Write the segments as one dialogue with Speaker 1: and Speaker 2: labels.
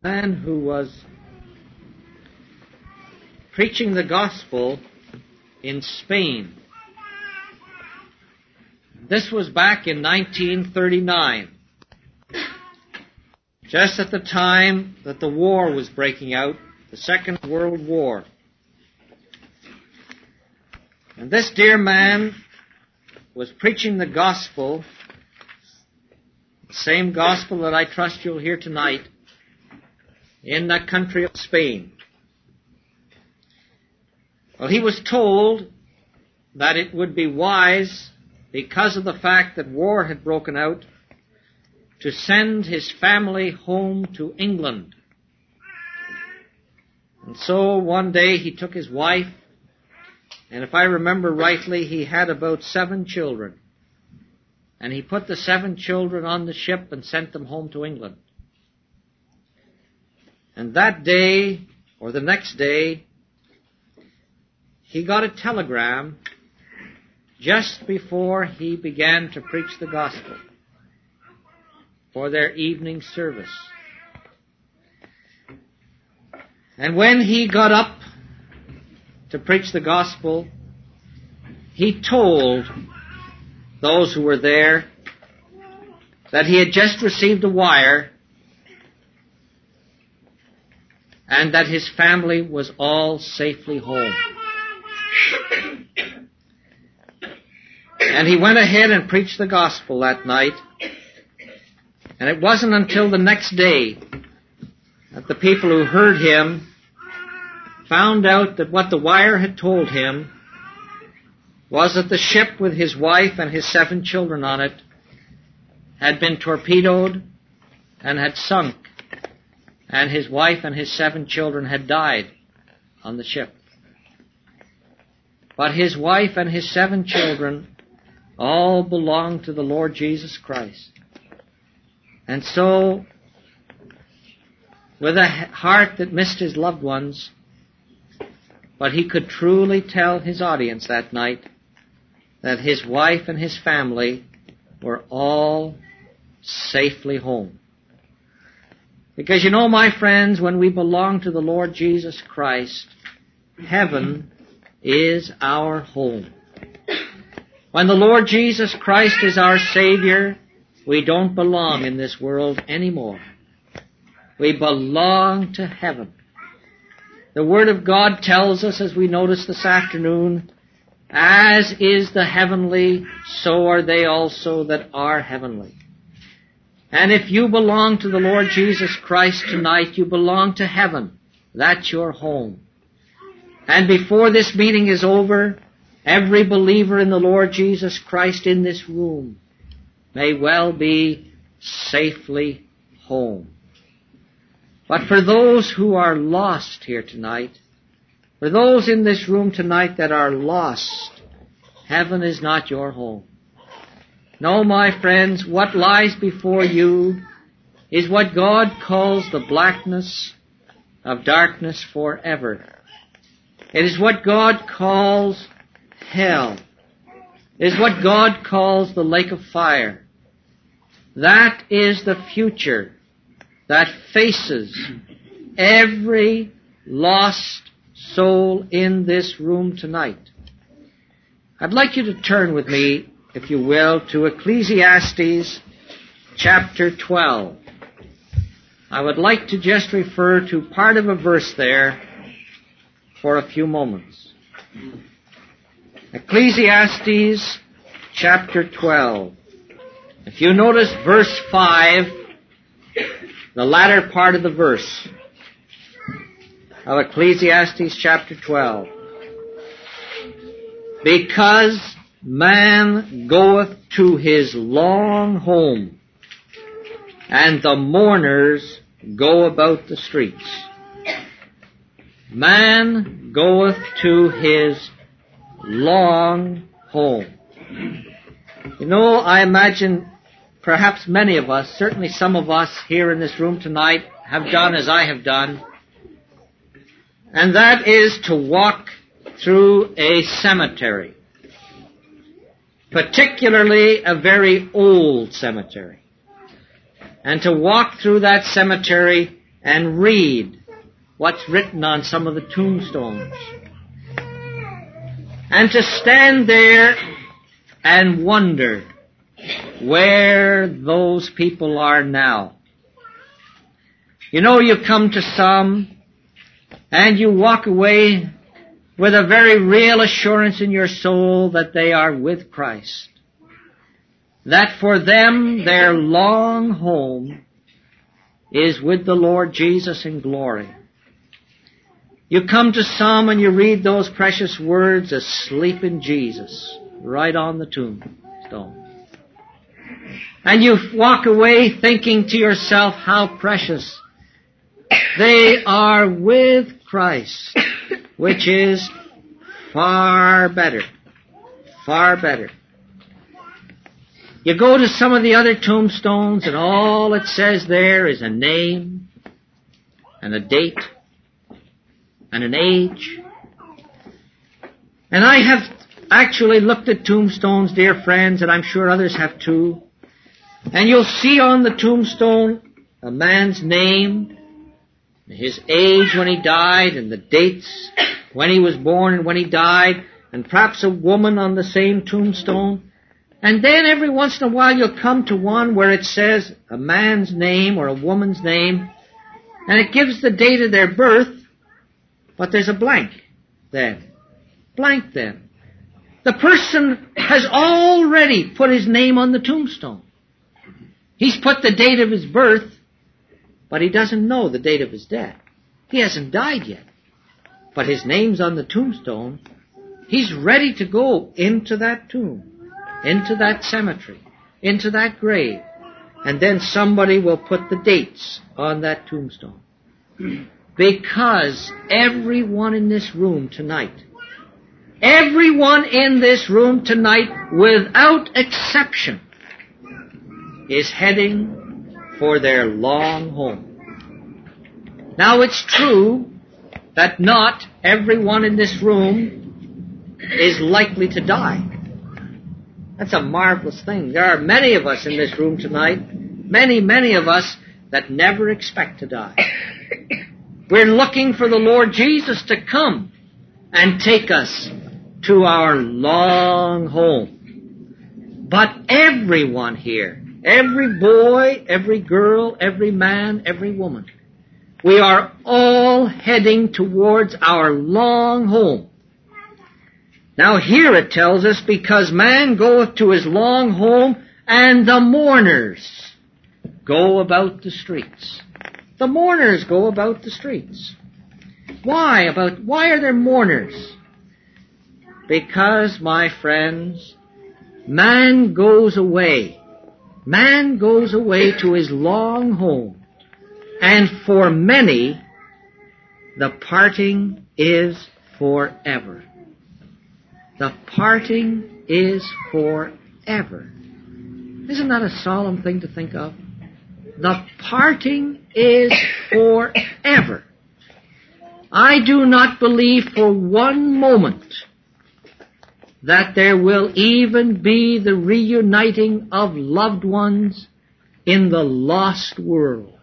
Speaker 1: Man who was preaching the gospel in Spain. This was back in 1939, just at the time that the war was breaking out, the Second World War. And this dear man was preaching the gospel, the same gospel that I trust you'll hear tonight, in that country of Spain. Well, he was told that it would be wise, because of the fact that war had broken out, to send his family home to England. And so one day he took his wife, and if I remember rightly, he had about 7 children. And he put the 7 children on the ship and sent them home to England. And that day, or the next day, he got a telegram just before he began to preach the gospel for their evening service. And when he got up to preach the gospel, he told those who were there that he had just received a wire and that his family was all safely home. And he went ahead and preached the gospel that night. And it wasn't until the next day that the people who heard him found out that what the wire had told him was that the ship with his wife and his 7 children on it had been torpedoed and had sunk. And his wife and his 7 children had died on the ship. But his wife and his 7 children all belonged to the Lord Jesus Christ. And so, with a heart that missed his loved ones, but he could truly tell his audience that night that his wife and his family were all safely home. Because you know, my friends, when we belong to the Lord Jesus Christ, heaven is our home. When the Lord Jesus Christ is our Savior, we don't belong in this world anymore. We belong to heaven. The Word of God tells us, as we noticed this afternoon, as is the heavenly, so are they also that are heavenly. And if you belong to the Lord Jesus Christ tonight, you belong to heaven. That's your home. And before this meeting is over, every believer in the Lord Jesus Christ in this room may well be safely home. But for those who are lost here tonight, for those in this room tonight that are lost, heaven is not your home. No, my friends, what lies before you is what God calls the blackness of darkness forever. It is what God calls hell. It is what God calls the lake of fire. That is the future that faces every lost soul in this room tonight. I'd like you to turn with me, if you will, to Ecclesiastes chapter 12. I would like to just refer to part of a verse there for a few moments. Ecclesiastes chapter 12. If you notice verse 5, the latter part of the verse of Ecclesiastes chapter 12. Because man goeth to his long home, and the mourners go about the streets. Man goeth to his long home. You know, I imagine perhaps many of us, certainly some of us here in this room tonight, have done as I have done, and that is to walk through a cemetery, particularly a very old cemetery, and to walk through that cemetery and read what's written on some of the tombstones. And to stand there and wonder where those people are now. You know, you come to some and you walk away with a very real assurance in your soul that they are with Christ. That for them, their long home is with the Lord Jesus in glory. You come to some and you read those precious words, asleep in Jesus, right on the tombstone. And you walk away thinking to yourself how precious. They are with Christ, which is far better, far better. You go to some of the other tombstones and all it says there is a name and a date and an age. And I have actually looked at tombstones, dear friends, and I'm sure others have too. And you'll see on the tombstone a man's name, his age when he died, and the dates when he was born and when he died, and perhaps a woman on the same tombstone. And then every once in a while you'll come to one where it says a man's name or a woman's name, and it gives the date of their birth, but there's a blank then. Blank then. The person has already put his name on the tombstone. He's put the date of his birth, but he doesn't know the date of his death. He hasn't died yet, but his name's on the tombstone. He's ready to go into that tomb, into that cemetery, into that grave, and then somebody will put the dates on that tombstone. Because everyone in this room tonight, without exception, is heading for their long home. Now it's true that not everyone in this room is likely to die. That's a marvelous thing. There are many of us in this room tonight, many of us that never expect to die. We're looking for the Lord Jesus to come and take us to our long home. But everyone here, every boy, every girl, every man, every woman, we are all heading towards our long home. Now here it tells us, because man goeth to his long home, and the mourners go about the streets. The mourners go about the streets. Why are there mourners? Because, my friends, man goes away. Man goes away to his long home. And for many, the parting is forever. The parting is forever. Isn't that a solemn thing to think of? The parting is forever. I do not believe for one moment that there will even be the reuniting of loved ones in the lost world.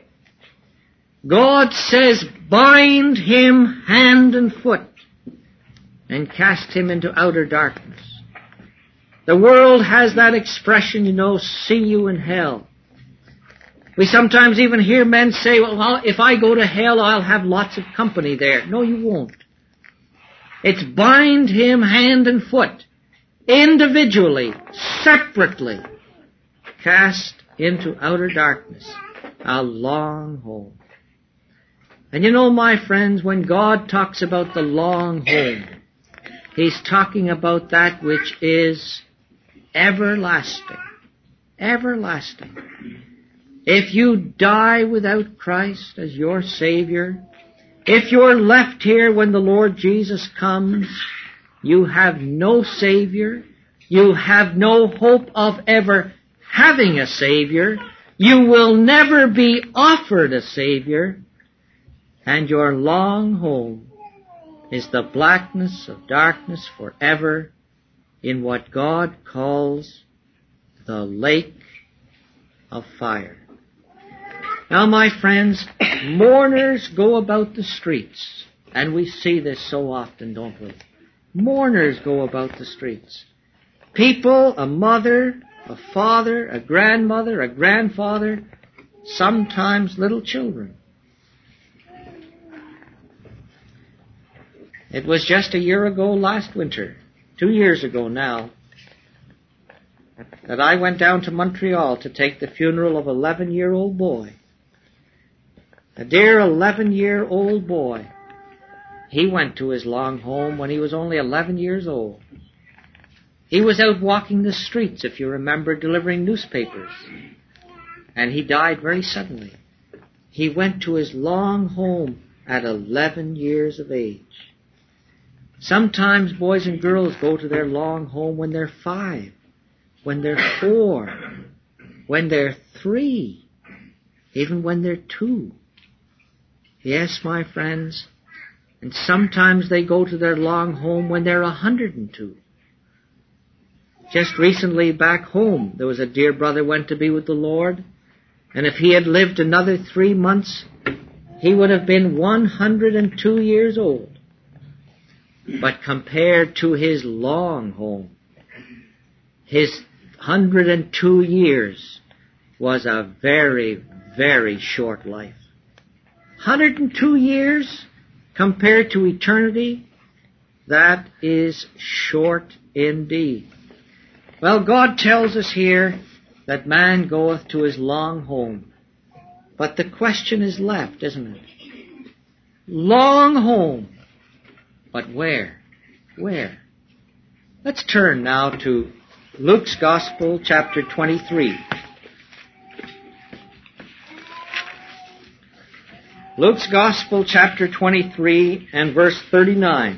Speaker 1: God says, bind him hand and foot and cast him into outer darkness. The world has that expression, see you in hell. We sometimes even hear men say, well, if I go to hell, I'll have lots of company there. No, you won't. It's bind him hand and foot, individually, separately, cast into outer darkness, a long home. And my friends, when God talks about the long home, he's talking about that which is everlasting. Everlasting. If you die without Christ as your Savior, if you're left here when the Lord Jesus comes, you have no Savior, you have no hope of ever having a Savior, you will never be offered a Savior, and your long home is the blackness of darkness forever in what God calls the lake of fire. Now, my friends, mourners go about the streets. And we see this so often, don't we? Mourners go about the streets. People, a mother, a father, a grandmother, a grandfather, sometimes little children. It was just a year ago last winter, 2 years ago now, that I went down to Montreal to take the funeral of an 11-year-old boy. A dear 11-year-old boy. He went to his long home when he was only 11 years old. He was out walking the streets, if you remember, delivering newspapers. And he died very suddenly. He went to his long home at 11 years of age. Sometimes boys and girls go to their long home when they're 5, when they're 4, when they're 3, even when they're 2. Yes, my friends, and sometimes they go to their long home when they're 102. Just recently back home, there was a dear brother went to be with the Lord, and if he had lived another 3 months, he would have been 102 years old. But compared to his long home, his 102 years was a very, very short life. 102 years compared to eternity, that is short indeed. Well, God tells us here that man goeth to his long home. But the question is left, isn't it? Long home. But where? Where? Let's turn now to Luke's Gospel, chapter 23. Luke's Gospel, chapter 23, and verse 39.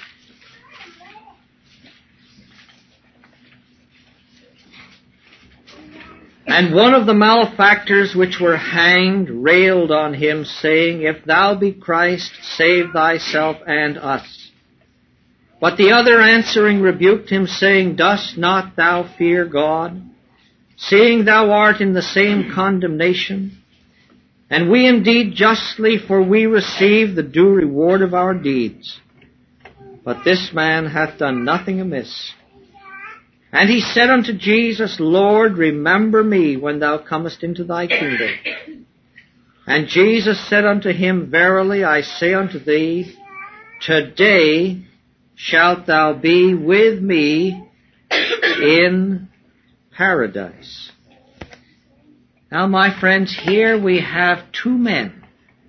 Speaker 1: And one of the malefactors which were hanged railed on him, saying, If thou be Christ, save thyself and us. But the other answering rebuked him, saying, Dost not thou fear God, seeing thou art in the same condemnation? And we indeed justly, for we receive the due reward of our deeds. But this man hath done nothing amiss. And he said unto Jesus, Lord, remember me when thou comest into thy kingdom. And Jesus said unto him, Verily I say unto thee, today shalt thou be with me in paradise. Now, my friends, here we have 2 men.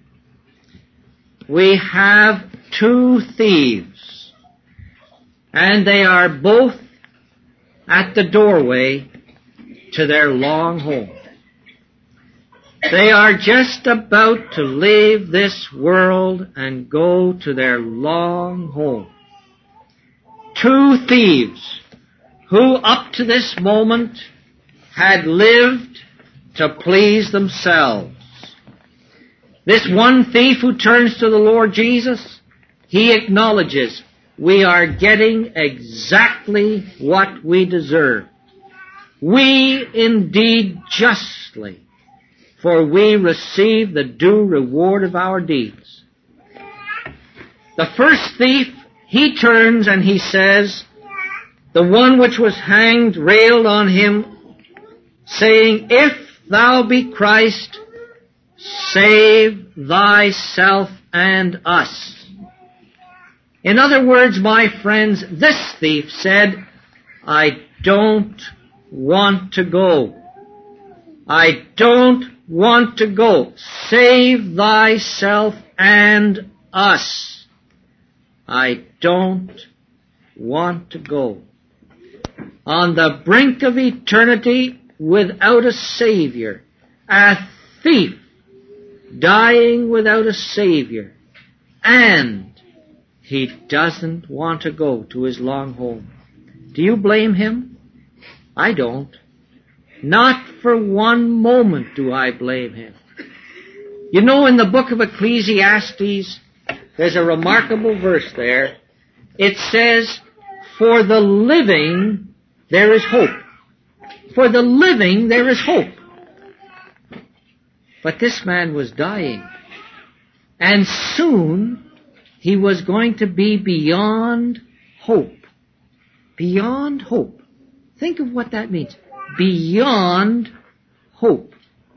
Speaker 1: We have 2 thieves. And they are both at the doorway to their long home. They are just about to leave this world and go to their long home. 2 thieves who up to this moment had lived to please themselves. This one thief who turns to the Lord Jesus, he acknowledges, we are getting exactly what we deserve. We indeed justly, for we receive the due reward of our deeds. The first thief, he turns and he says, the one which was hanged railed on him, saying, If thou be Christ, save thyself and us. In other words, my friends, this thief said, I don't want to go. I don't want to go. Save thyself and us. I don't want to go. On the brink of eternity, without a Savior, a thief dying without a Savior, and he doesn't want to go to his long home. Do you blame him? I don't. Not for one moment do I blame him. You know, in the book of Ecclesiastes, there's a remarkable verse there. It says, For the living there is hope. For the living there is hope. But this man was dying. And soon he was going to be beyond hope. Beyond hope. Think of what that means. Beyond hope.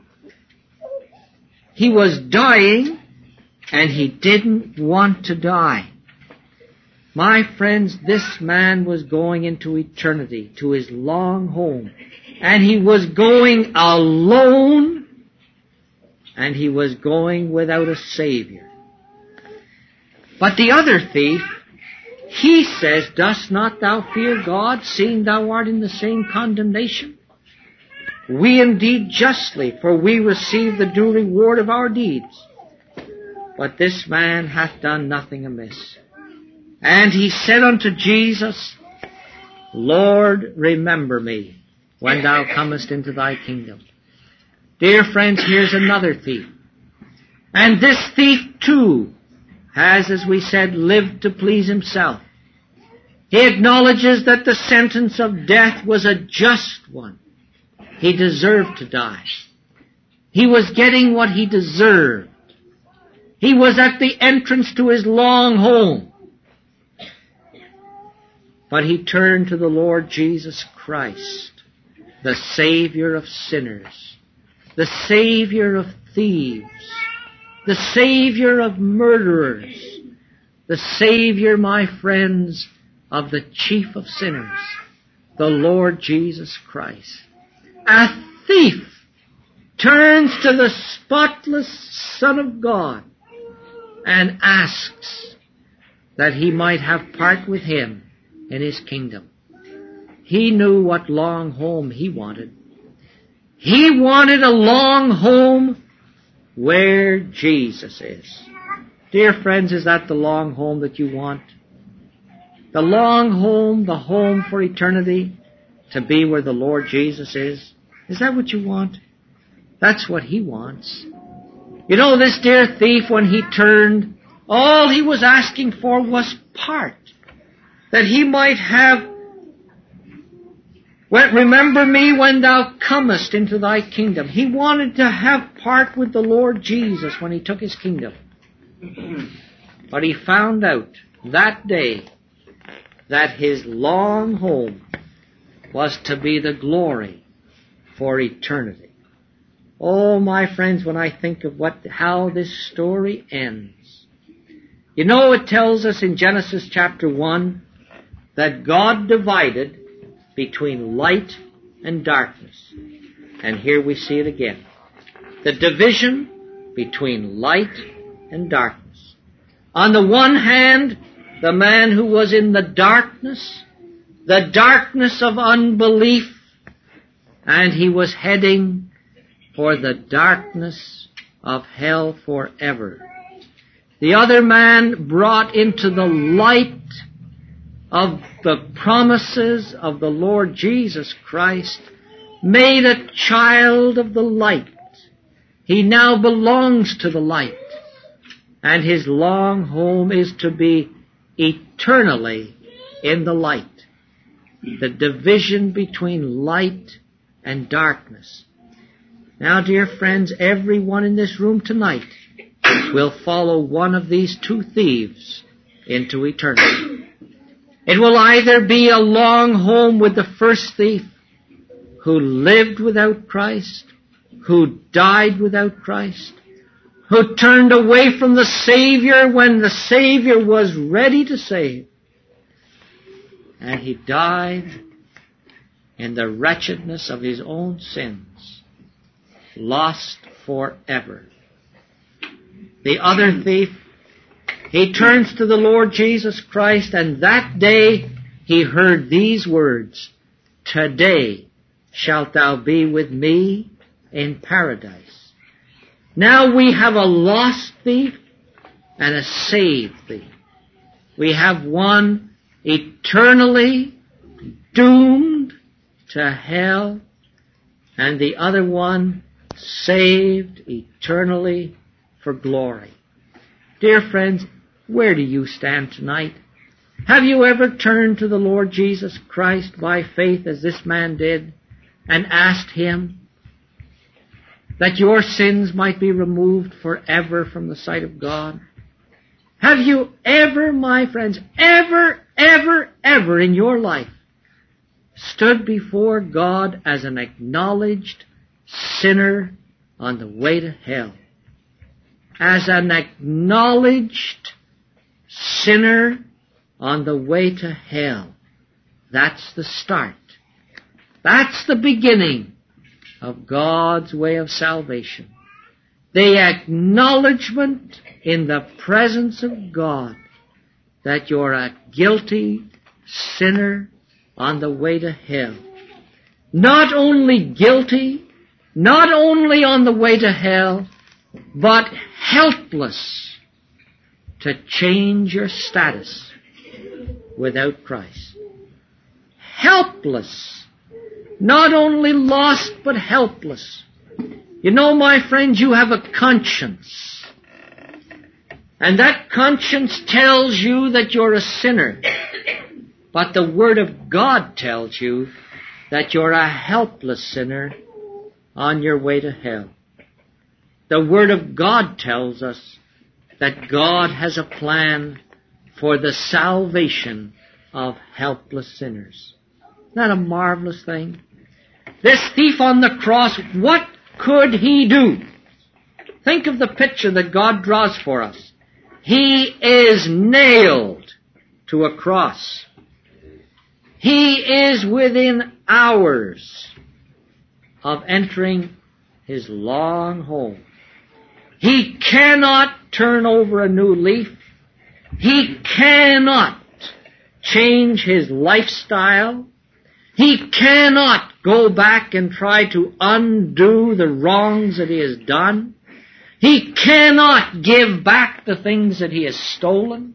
Speaker 1: He was dying, and he didn't want to die. My friends, this man was going into eternity, to his long home. And he was going alone, and he was going without a Savior. But the other thief, he says, "Dost not thou fear God, seeing thou art in the same condemnation? We indeed justly, for we receive the due reward of our deeds. But this man hath done nothing amiss." And he said unto Jesus, "Lord, remember me when thou comest into thy kingdom." Dear friends, here's another thief. And this thief too has, as we said, lived to please himself. He acknowledges that the sentence of death was a just one. He deserved to die. He was getting what he deserved. He was at the entrance to his long home. But he turned to the Lord Jesus Christ, the Savior of sinners, the Savior of thieves, the Savior of murderers, the Savior, my friends, of the chief of sinners, the Lord Jesus Christ. A thief turns to the spotless Son of God and asks that he might have part with him in his kingdom. He knew what long home he wanted. He wanted a long home where Jesus is. Dear friends, is that the long home that you want? The long home, the home for eternity, to be where the Lord Jesus is? Is that what you want? That's what he wants. You know, this dear thief, when he turned, all he was asking for was part. That he might have, remember me when thou comest into thy kingdom. He wanted to have part with the Lord Jesus when he took his kingdom. But he found out that day that his long home was to be the glory for eternity. Oh, my friends, when I think of how this story ends. You know, it tells us in Genesis chapter 1 that God divided between light and darkness. And here we see it again. The division between light and darkness. On the one hand, the man who was in the darkness of unbelief, and he was heading for the darkness of hell forever. The other man brought into the light of the promises of the Lord Jesus Christ, made a child of the light. He now belongs to the light, and his long home is to be eternally in the light. The division between light and darkness. Now, dear friends, everyone in this room tonight will follow one of these two thieves into eternity. It will either be a long home with the first thief, who lived without Christ, who died without Christ, who turned away from the Savior when the Savior was ready to save. And he died in the wretchedness of his own sins, lost forever. The other thief, he turns to the Lord Jesus Christ, and that day he heard these words, "Today shalt thou be with me in paradise." Now we have a lost thief and a saved thief. We have one eternally doomed to hell, and the other one saved eternally for glory. Dear friends, where do you stand tonight? Have you ever turned to the Lord Jesus Christ by faith as this man did and asked him that your sins might be removed forever from the sight of God? Have you ever, my friends, ever in your life stood before God as an acknowledged sinner on the way to hell? As an acknowledged sinner on the way to hell. That's the start. That's the beginning of God's way of salvation. The acknowledgement in the presence of God that you're a guilty sinner on the way to hell. Not only guilty, not only on the way to hell, but helpless to change your status without Christ. Helpless. Not only lost, but helpless. You know, my friends, you have a conscience. And that conscience tells you that you're a sinner. But the Word of God tells you that you're a helpless sinner on your way to hell. The Word of God tells us that God has a plan for the salvation of helpless sinners. Isn't that a marvelous thing? This thief on the cross, what could he do? Think of the picture that God draws for us. He is nailed to a cross. He is within hours of entering his long home. He cannot turn over a new leaf. He cannot change his lifestyle. He cannot go back and try to undo the wrongs that he has done. He cannot give back the things that he has stolen.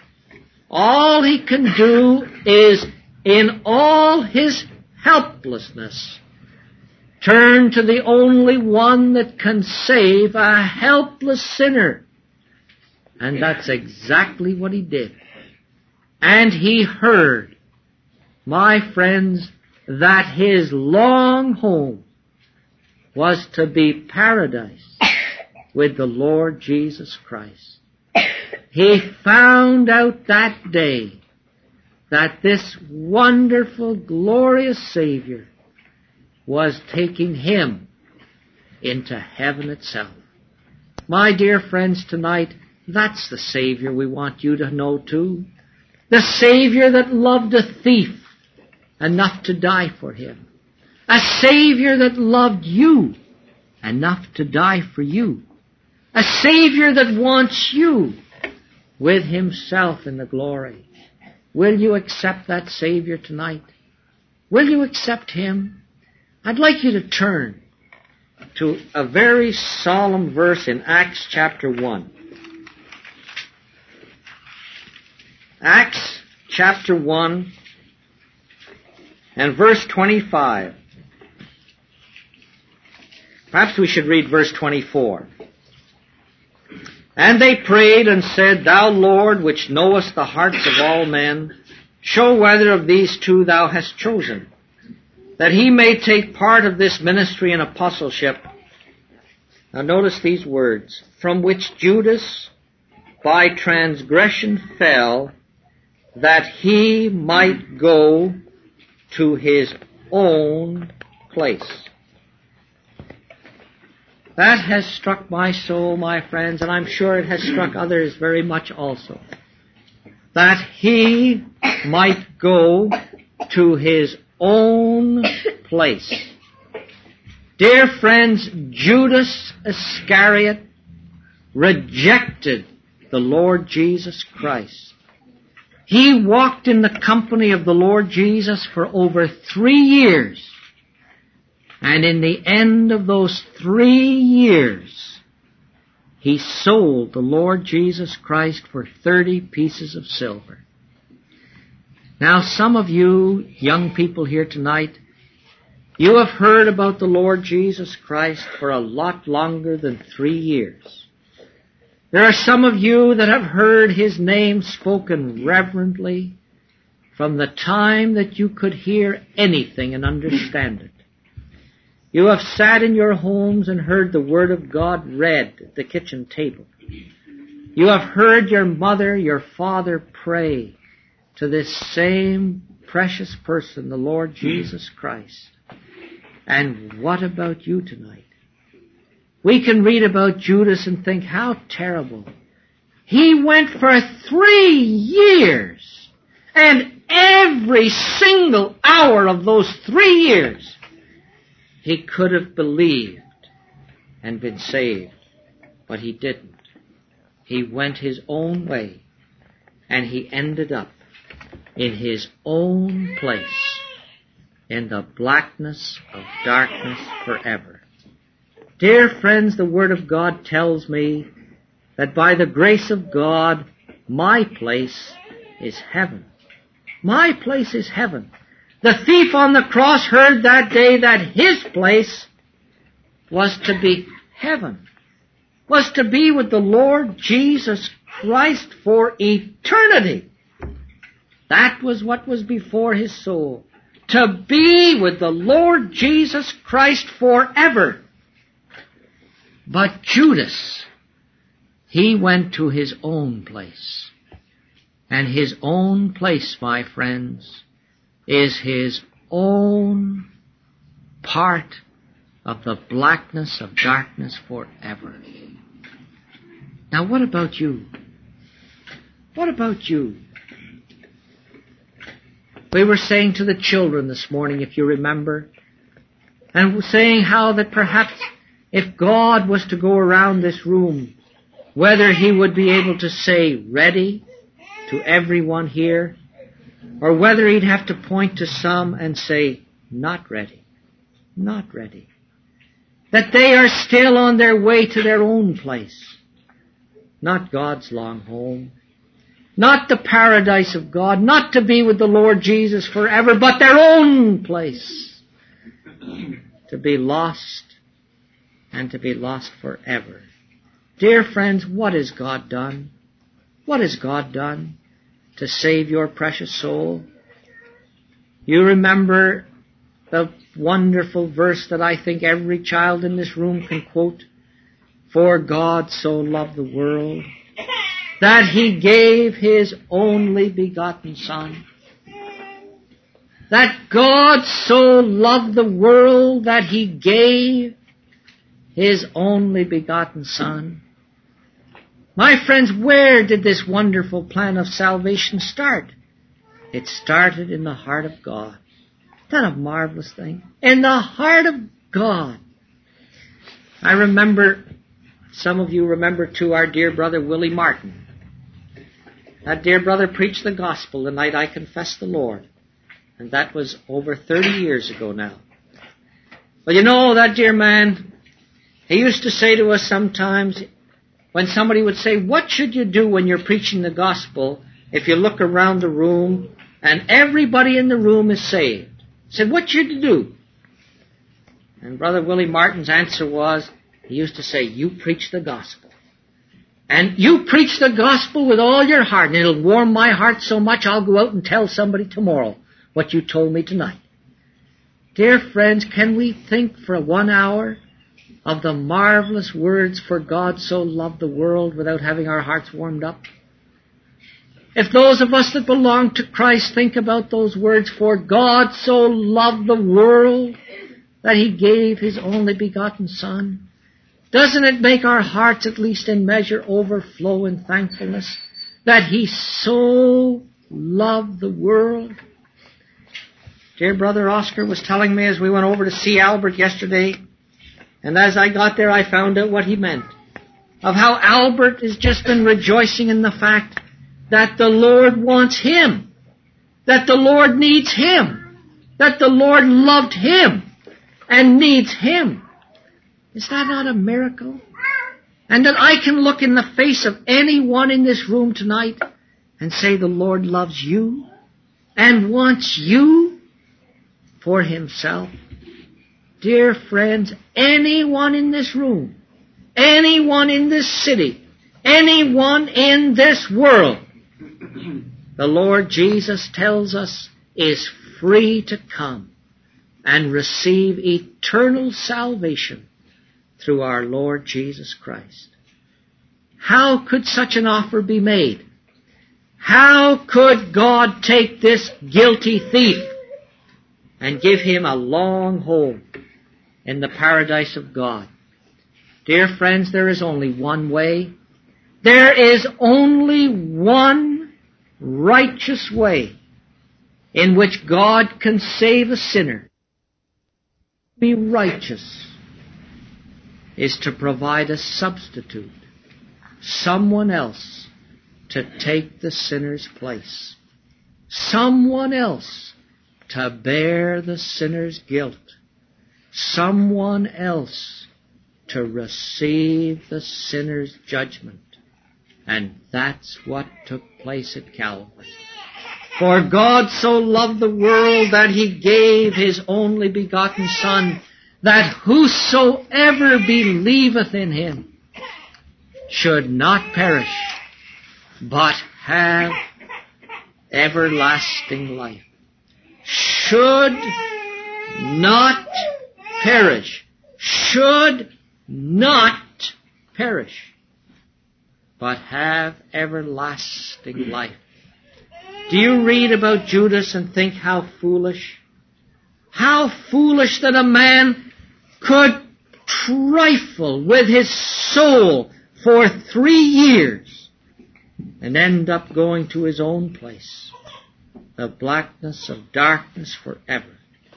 Speaker 1: All he can do is, in all his helplessness, turn to the only one that can save a helpless sinner. And that's exactly what he did. And he heard, my friends, that his long home was to be paradise with the Lord Jesus Christ. He found out that day that this wonderful, glorious Savior was taking him into heaven itself. My dear friends, tonight, that's the Savior we want you to know too. The Savior that loved a thief enough to die for him. A Savior that loved you enough to die for you. A Savior that wants you with himself in the glory. Will you accept that Savior tonight? Will you accept him? I'd like you to turn to a very solemn verse in Acts chapter 1. Acts chapter 1 and verse 25. Perhaps we should read verse 24. And they prayed and said, Thou, Lord, which knowest the hearts of all men, show whether of these two thou hast chosen, that he may take part of this ministry and apostleship. Now notice these words, from which Judas by transgression fell, that he might go to his own place. That has struck my soul, my friends, and I'm sure it has struck others very much also. That he might go to his own place. Dear friends, Judas Iscariot rejected the Lord Jesus Christ. He walked in the company of the Lord Jesus for over 3 years. And in the end of those 3 years, he sold the Lord Jesus Christ for 30 pieces of silver. Now, some of you young people here tonight, you have heard about the Lord Jesus Christ for a lot longer than 3 years. There are some of you that have heard his name spoken reverently from the time that you could hear anything and understand it. You have sat in your homes and heard the Word of God read at the kitchen table. You have heard your mother, your father pray to this same precious person, the Lord Jesus Christ. And what about you tonight? We can read about Judas and think, how terrible. He went for 3 years, and every single hour of those 3 years, he could have believed and been saved, but he didn't. He went his own way, and he ended up in his own place, in the blackness of darkness forever. Dear friends, the Word of God tells me that by the grace of God, my place is heaven. My place is heaven. The thief on the cross heard that day that his place was to be heaven, was to be with the Lord Jesus Christ for eternity. That was what was before his soul, to be with the Lord Jesus Christ forever. But Judas, he went to his own place. And his own place, my friends, is his own part of the blackness of darkness forever. Now what about you? What about you? We were saying to the children this morning, if you remember, and saying how that perhaps if God was to go around this room, whether he would be able to say ready to everyone here, or whether he'd have to point to some and say not ready, not ready. That they are still on their way to their own place, not God's long home, not the paradise of God, not to be with the Lord Jesus forever, but their own place, to be lost and to be lost forever. Dear friends, what has God done? What has God done to save your precious soul? You remember the wonderful verse that I think every child in this room can quote. For God so loved the world that he gave his only begotten Son. That God so loved the world that he gave his only begotten Son. My friends, where did this wonderful plan of salvation start? It started in the heart of God. Isn't that a marvelous thing? In the heart of God. I remember, some of you remember too, our dear brother Willie Martin. That dear brother preached the gospel the night I confessed the Lord. And that was over 30 years ago now. Well, you know, that dear man, he used to say to us sometimes, when somebody would say, what should you do when you're preaching the gospel if you look around the room and everybody in the room is saved? He said, what should you do? And Brother Willie Martin's answer was, he used to say, you preach the gospel. And you preach the gospel with all your heart, and it'll warm my heart so much I'll go out and tell somebody tomorrow what you told me tonight. Dear friends, can we think for 1 hour of the marvelous words, for God so loved the world, without having our hearts warmed up? If those of us that belong to Christ think about those words, for God so loved the world that he gave his only begotten Son, doesn't it make our hearts, at least in measure, overflow in thankfulness that he so loved the world? Dear Brother Oscar was telling me as we went over to see Albert yesterday, and as I got there I found out what he meant, of how Albert has just been rejoicing in the fact that the Lord wants him, that the Lord needs him, that the Lord loved him and needs him. Is that not a miracle? And that I can look in the face of anyone in this room tonight and say the Lord loves you and wants you for himself. Dear friends, anyone in this room, anyone in this city, anyone in this world, the Lord Jesus tells us is free to come. and receive eternal salvation through our Lord Jesus Christ. How could such an offer be made? How could God take this guilty thief and give him a long home in the paradise of God? Dear friends, there is only one way. There is only one righteous way in which God can save a sinner. Be righteous is to provide a substitute, someone else to take the sinner's place, someone else to bear the sinner's guilt, someone else to receive the sinner's judgment. And that's what took place at Calvary. For God so loved the world that He gave His only begotten Son, that whosoever believeth in Him should not perish, but have everlasting life. Should not perish. Should not perish, but have everlasting life. Do you read about Judas and think how foolish? How foolish that a man could trifle with his soul for 3 years and end up going to his own place, the blackness of darkness forever.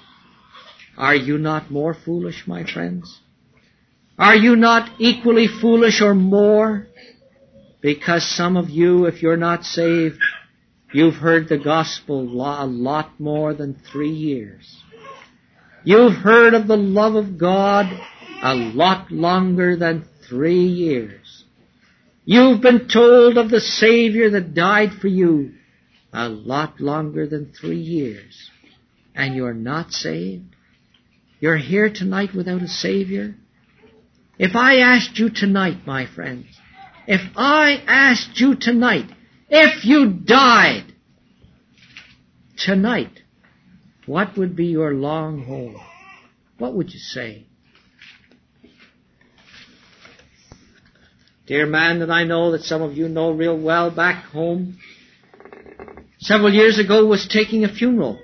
Speaker 1: Are you not more foolish, my friends? Are you not equally foolish or more? Because some of you, if you're not saved, you've heard the gospel a lot more than 3 years. You've heard of the love of God a lot longer than 3 years. You've been told of the Savior that died for you a lot longer than 3 years. And you're not saved? You're here tonight without a Savior? If I asked you tonight, my friends, if I asked you tonight, if you died tonight, what would be your long home? What would you say? Dear man that I know, that some of you know real well back home, several years ago was taking a funeral.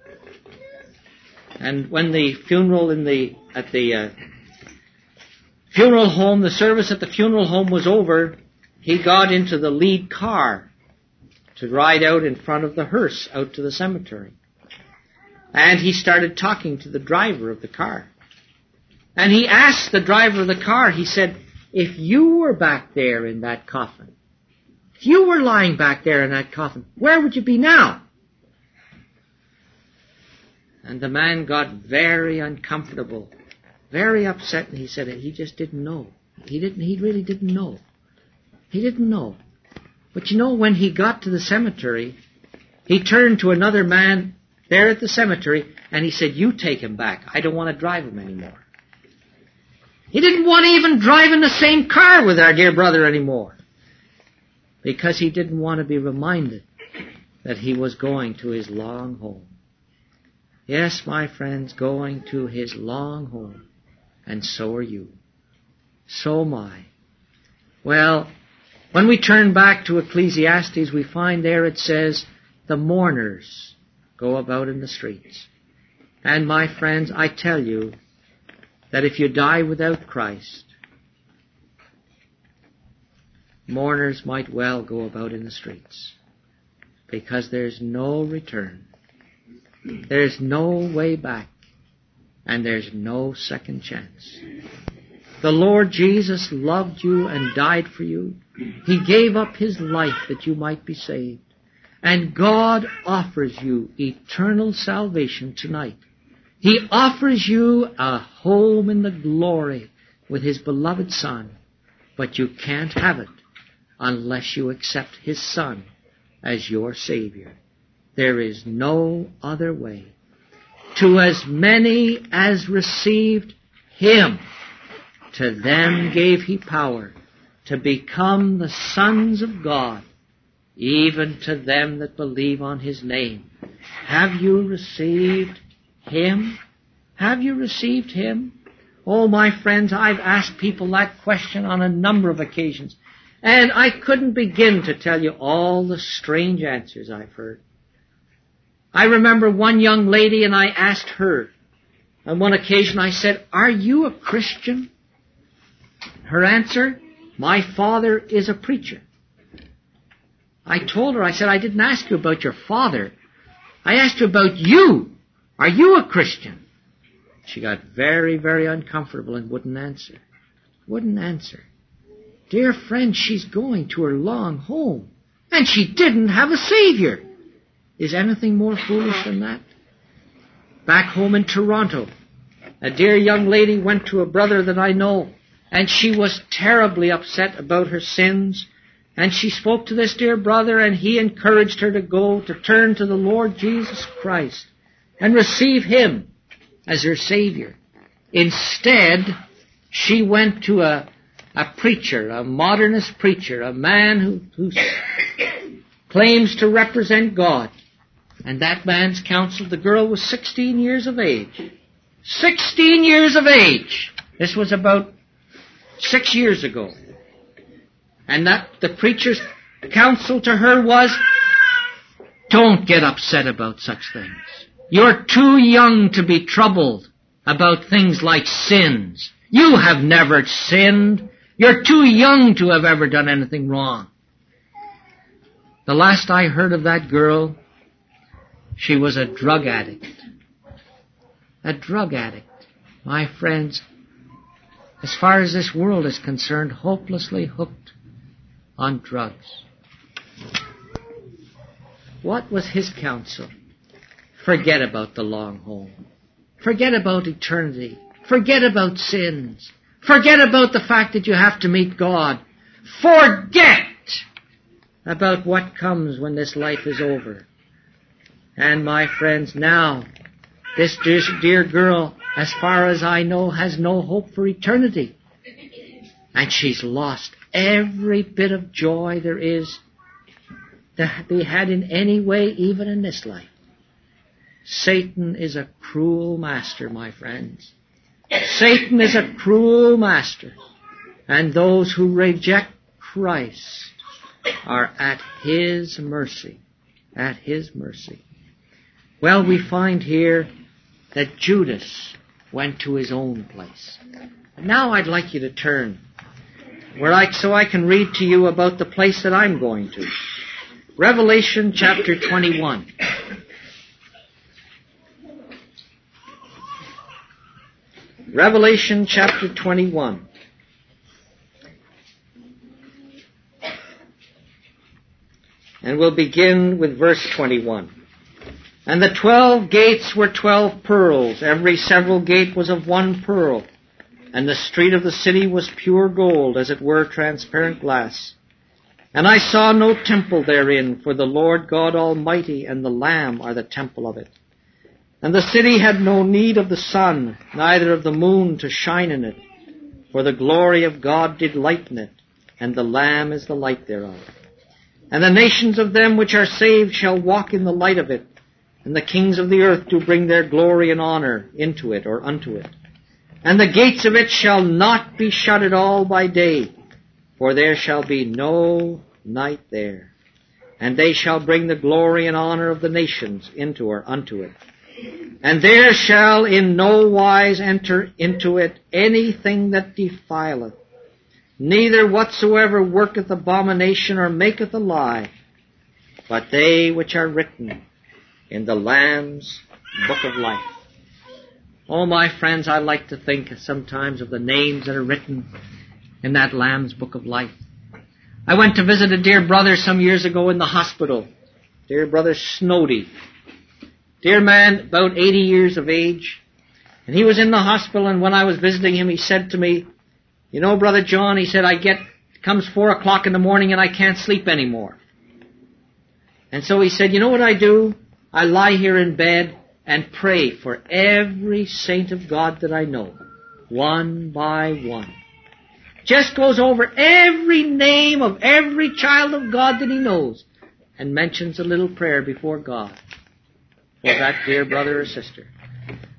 Speaker 1: And when the funeral at the funeral home, the service at the funeral home was over, he got into the lead car to ride out in front of the hearse out to the cemetery. And he started talking to the driver of the car. And he asked the driver of the car, he said, if you were back there in that coffin, if you were lying back there in that coffin, where would you be now? And the man got very uncomfortable, very upset, and he said he just didn't know. He really didn't know. He didn't know. But you know, when he got to the cemetery, he turned to another man there at the cemetery, and he said, you take him back. I don't want to drive him anymore. He didn't want to even drive in the same car with our dear brother anymore, because he didn't want to be reminded that he was going to his long home. Yes, my friends, going to his long home. And so are you. So am I. Well, when we turn back to Ecclesiastes, we find there it says, the mourners go about in the streets. And my friends, I tell you that if you die without Christ, mourners might well go about in the streets, because there's no return. There's no way back, and there's no second chance. The Lord Jesus loved you and died for you. He gave up His life that you might be saved. And God offers you eternal salvation tonight. He offers you a home in the glory with His beloved Son. But you can't have it unless you accept His Son as your Savior. There is no other way. To as many as received Him, to them gave He power to become the sons of God, even to them that believe on His name. Have you received Him? Have you received Him? Oh, my friends, I've asked people that question on a number of occasions, and I couldn't begin to tell you all the strange answers I've heard. I remember one young lady, and I asked her. On one occasion I said, "Are you a Christian?" Her answer, "My father is a preacher." I told her, I said, "I didn't ask you about your father. I asked you about you. Are you a Christian?" She got very, very uncomfortable and wouldn't answer. Wouldn't answer. Dear friend, she's going to her long home, and she didn't have a Savior. Is anything more foolish than that? Back home in Toronto, a dear young lady went to a brother that I know, and she was terribly upset about her sins. And she spoke to this dear brother, and he encouraged her to go, to turn to the Lord Jesus Christ and receive Him as her Savior. Instead, she went to a preacher, a modernist preacher, a man who claims to represent God. And that man's counseled. The girl was 16 years of age. 16 years of age! This was about 6 years ago. And that the preacher's counsel to her was, don't get upset about such things. You're too young to be troubled about things like sins. You have never sinned. You're too young to have ever done anything wrong. The last I heard of that girl, she was a drug addict. A drug addict. My friends, as far as this world is concerned, hopelessly hooked on drugs. What was his counsel? Forget about the long home. Forget about eternity. Forget about sins. Forget about the fact that you have to meet God. Forget about what comes when this life is over. And my friends, now, this dear girl, as far as I know, has no hope for eternity. And she's lost every bit of joy there is to be had in any way, even in this life. Satan is a cruel master, my friends. Satan is a cruel master. And those who reject Christ are at his mercy. At his mercy. Well, we find here that Judas went to his own place. Now I'd like you to turn so I can read to you about the place that I'm going to. Revelation chapter 21. Revelation chapter 21. And we'll begin with verse 21. And the 12 gates were 12 pearls. Every several gate was of one pearl. And the street of the city was pure gold, as it were transparent glass. And I saw no temple therein, for the Lord God Almighty and the Lamb are the temple of it. And the city had no need of the sun, neither of the moon to shine in it, for the glory of God did lighten it, and the Lamb is the light thereof. And the nations of them which are saved shall walk in the light of it, and the kings of the earth do bring their glory and honor into it or unto it. And the gates of it shall not be shut at all by day, for there shall be no night there. And they shall bring the glory and honor of the nations into or unto it. And there shall in no wise enter into it anything that defileth, neither whatsoever worketh abomination or maketh a lie, but they which are written in the Lamb's book of life. Oh, my friends, I like to think sometimes of the names that are written in that Lamb's book of life. I went to visit a dear brother some years ago in the hospital. Dear brother Snowdy. Dear man, about 80 years of age. And he was in the hospital, and when I was visiting him, he said to me, "You know, Brother John," he said, it comes 4 o'clock in the morning and I can't sleep anymore. And so he said, "You know what I do? I lie here in bed and pray for every saint of God that I know, one by one." Just goes over every name of every child of God that he knows and mentions a little prayer before God for that dear brother or sister.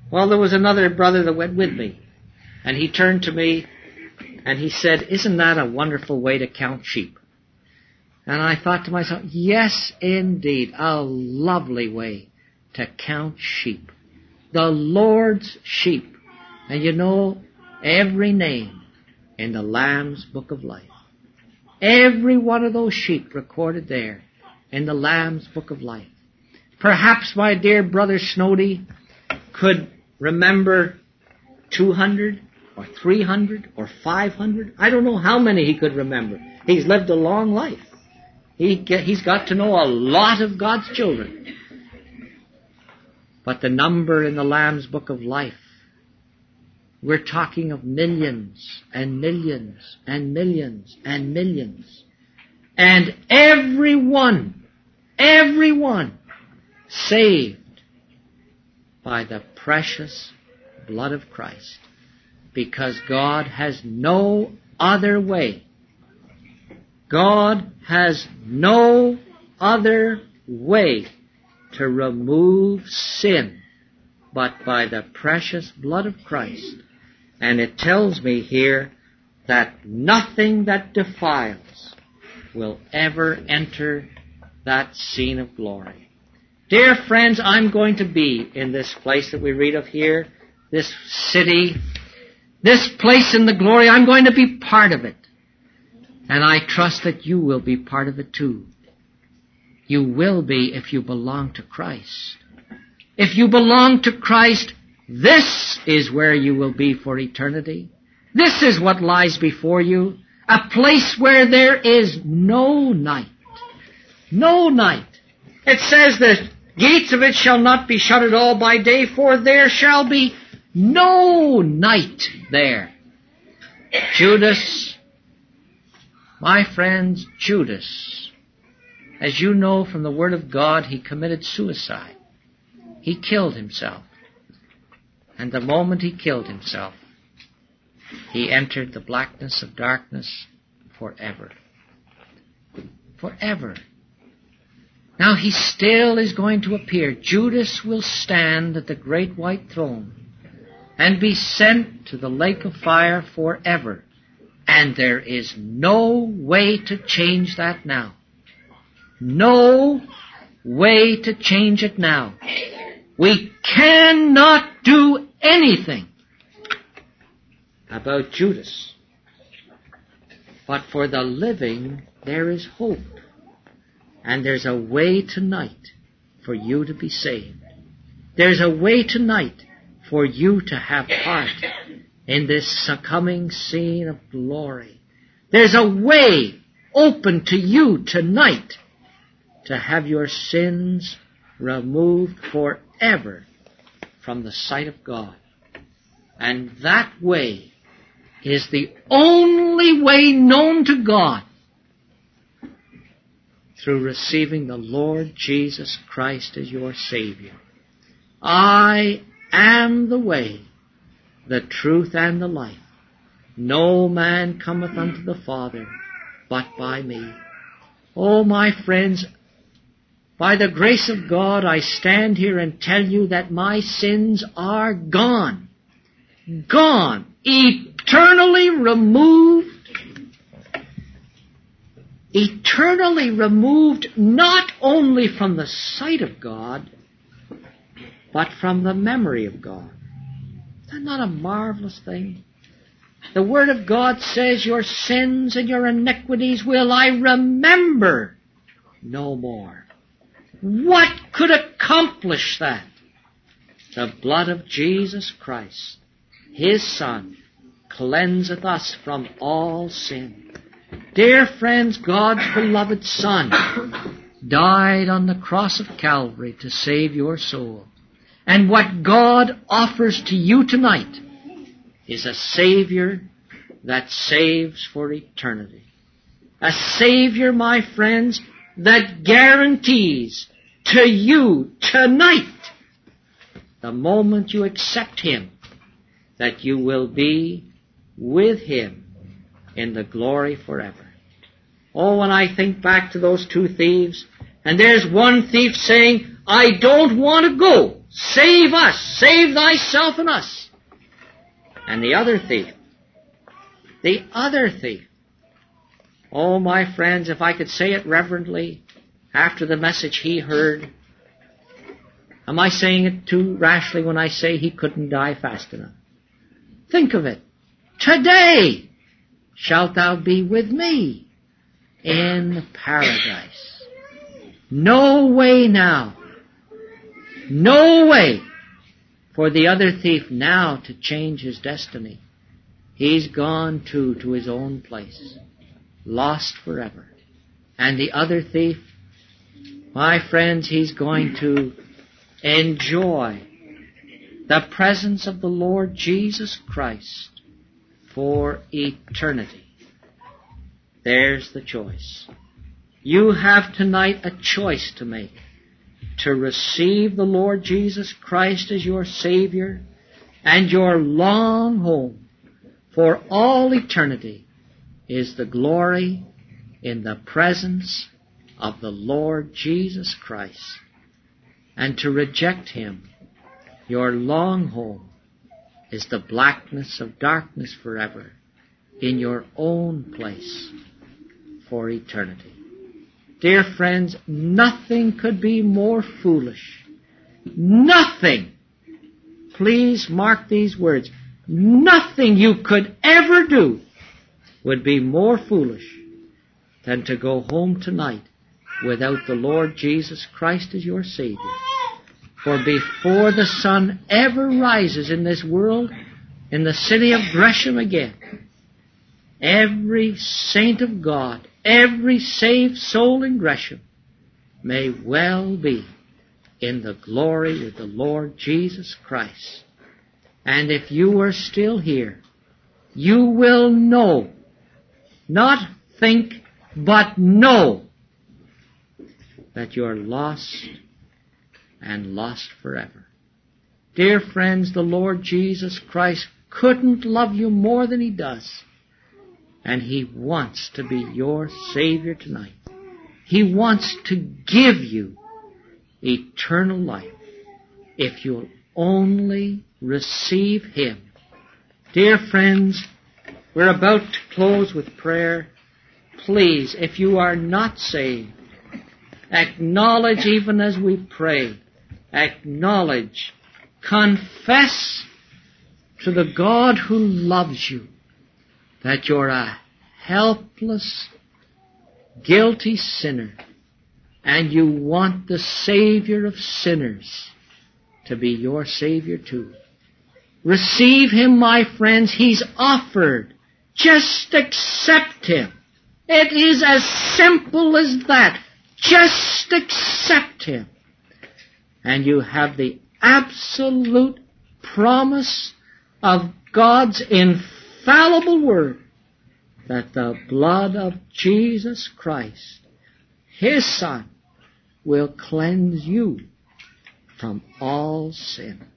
Speaker 1: Well, there was another brother that went with me, and he turned to me and he said, "Isn't that a wonderful way to count sheep?" And I thought to myself, yes, indeed, a lovely way to count sheep. The Lord's sheep. And you know, every name in the Lamb's Book of Life. Every one of those sheep recorded there in the Lamb's Book of Life. Perhaps my dear brother Snowdy could remember 200 or 300 or 500. I don't know how many he could remember. He's lived a long life. He's got to know a lot of God's children. But the number in the Lamb's Book of Life, we're talking of millions and millions and millions and millions. And everyone saved by the precious blood of Christ. Because God has no other way. God has no other way to remove sin but by the precious blood of Christ. And it tells me here that nothing that defiles will ever enter that scene of glory. Dear friends, I'm going to be in this place that we read of here, this city, this place in the glory. I'm going to be part of it. And I trust that you will be part of it too. You will be if you belong to Christ. If you belong to Christ, this is where you will be for eternity. This is what lies before you. A place where there is no night. No night. It says the gates of it shall not be shut at all by day, for there shall be no night there. Judas, my friends, Judas, as you know from the Word of God, he committed suicide. He killed himself. And the moment he killed himself, he entered the blackness of darkness forever. Forever. Now he still is going to appear. Judas will stand at the great white throne and be sent to the lake of fire forever. And there is no way to change that now. No way to change it now. We cannot do anything about Judas. But for the living, there is hope. And there's a way tonight for you to be saved. There's a way tonight for you to have part in this coming scene of glory. There's a way open to you tonight to have your sins removed forever from the sight of God. And that way is the only way known to God, through receiving the Lord Jesus Christ as your Savior. I am the way, the truth, and the life. No man cometh unto the Father but by me. Oh, my friends, by the grace of God, I stand here and tell you that my sins are gone. Gone. Eternally removed. Eternally removed not only from the sight of God, but from the memory of God. Is that not a marvelous thing? The Word of God says, your sins and your iniquities will I remember no more. What could accomplish that? The blood of Jesus Christ, His Son, cleanseth us from all sin. Dear friends, God's beloved Son died on the cross of Calvary to save your soul. And what God offers to you tonight is a Savior that saves for eternity. A Savior, my friends, that guarantees to you tonight, the moment you accept Him, that you will be with Him in the glory forever. Oh, when I think back to those two thieves, and there's one thief saying, I don't want to go, Save us! Save thyself and us! And the other thief, oh, my friends, if I could say it reverently, after the message he heard, am I saying it too rashly when I say he couldn't die fast enough? Think of it. Today shalt thou be with me in paradise. No way now. No way for the other thief now to change his destiny. He's gone too to his own place, lost forever. And the other thief, my friends, he's going to enjoy the presence of the Lord Jesus Christ for eternity. There's the choice. You have tonight a choice to make. To receive the Lord Jesus Christ as your Savior and your long home for all eternity is the glory in the presence of the Lord Jesus Christ. And to reject Him, your long home is the blackness of darkness forever in your own place for eternity. Dear friends, nothing could be more foolish. Nothing. Please mark these words. Nothing you could ever do would be more foolish than to go home tonight without the Lord Jesus Christ as your Savior. For before the sun ever rises in this world, in the city of Gresham again, every saint of God, every saved soul in Gresham may well be in the glory with the Lord Jesus Christ. And if you are still here, you will know, not think, but know that you're lost and lost forever. Dear friends, the Lord Jesus Christ couldn't love you more than He does. And He wants to be your Savior tonight. He wants to give you eternal life if you'll only receive Him. Dear friends, we're about to close with prayer. Please, if you are not saved, acknowledge even as we pray, acknowledge, confess to the God who loves you that you're a helpless, guilty sinner, and you want the Savior of sinners to be your Savior too. Receive Him, my friends. He's offered. Just accept Him. It is as simple as that. Just accept Him. And you have the absolute promise of God's infallible word that the blood of Jesus Christ, His Son, will cleanse you from all sin.